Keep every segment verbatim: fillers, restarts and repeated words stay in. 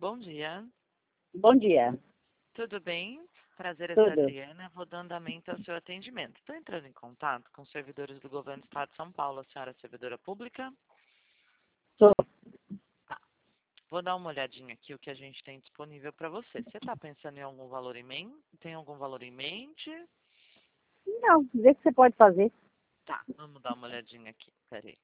Bom dia. Bom dia. Tudo bem? Prazer, eu sou a Tudo. Adriana. Vou dando andamento ao seu atendimento. Estou entrando em contato com os servidores do Governo do Estado de São Paulo. A senhora é servidora pública? Sou. Tá. Vou dar uma olhadinha aqui o que a gente tem disponível para você. Você está pensando em algum valor em mente? Tem algum valor em mente? Não, vê o que você pode fazer. Tá, vamos dar uma olhadinha aqui. Peraí.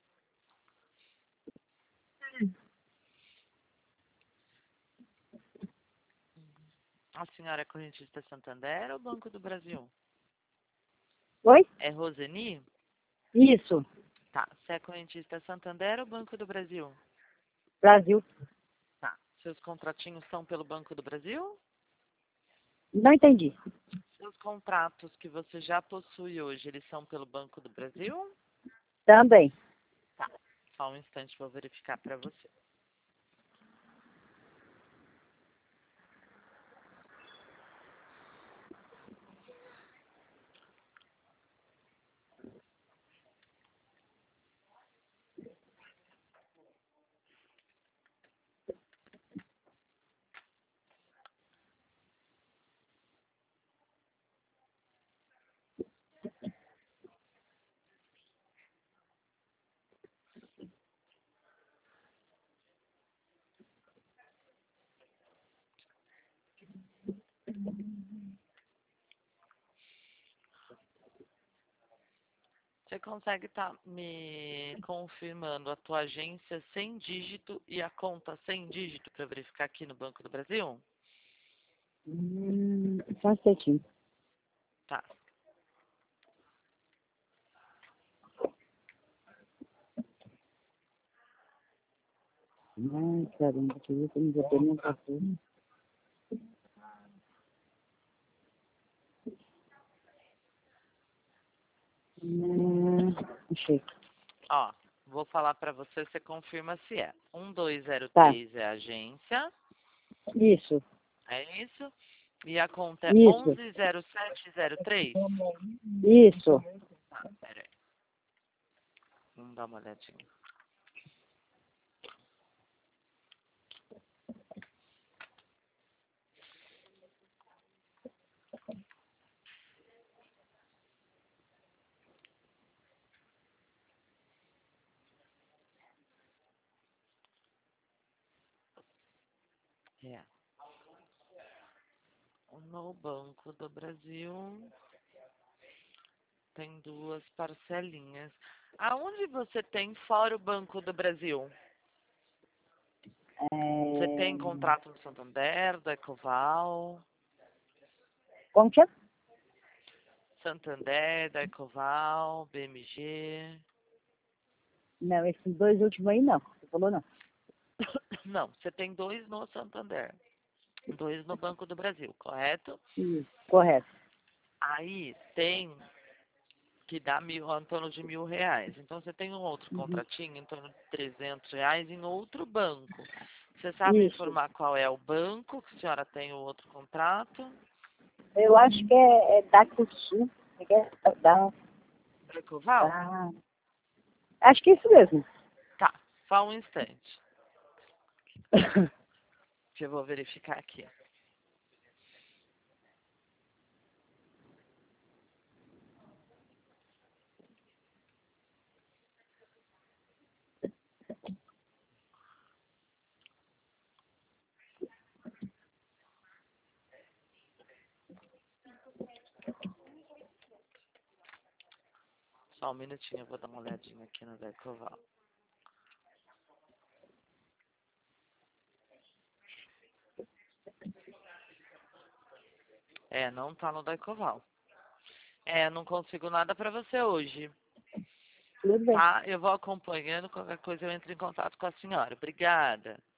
A senhora é correntista Santander ou Banco do Brasil? Oi? É Roseni? Isso. Tá. Você é correntista Santander ou Banco do Brasil? Brasil. Tá. Seus contratinhos são pelo Banco do Brasil? Não entendi. Seus contratos que você já possui hoje, eles são pelo Banco do Brasil? Também. Tá. Só um instante, vou verificar para você. Você consegue estar me confirmando a tua agência sem dígito e a conta sem dígito para verificar aqui no Banco do Brasil? Hum, só um instantinho. Tá. Ai, caramba, deixa eu ver se eu não vou ter nenhum papel. Hum, achei. Ó, vou falar para você, você confirma se é. um dois zero Tá. três é a agência, Isso. é isso? E a conta é Isso. onze zero sete zero três? Isso. Tá, peraí. Vamos dar uma olhadinha. É. No Banco do Brasil tem duas parcelinhas. Aonde você tem fora o Banco do Brasil? Você É... tem contrato no Santander, da Ecoval? Como que é? Santander, da Ecoval, B M G? Não, esses dois últimos aí não. Você falou não. Não, você tem dois no Santander, dois no Banco do Brasil, correto? Isso. Correto. Aí tem que dá mil, em torno de mil reais. Então você tem um outro Uhum. contratinho em torno de trezentos reais em outro banco. Você sabe me Isso. informar qual é o banco que a senhora tem o outro contrato? Eu acho que é, é da Cursul. É da, Ecoval? da... Acho que é isso mesmo. Tá, só um instante, que eu vou verificar aqui. Só um minutinho, eu vou dar uma olhadinha aqui no da Ecoval. É, não tá no da Ecoval. É, não consigo nada pra você hoje. Tudo bem. Tá? Eu vou acompanhando, qualquer coisa eu entro em contato com a senhora. Obrigada.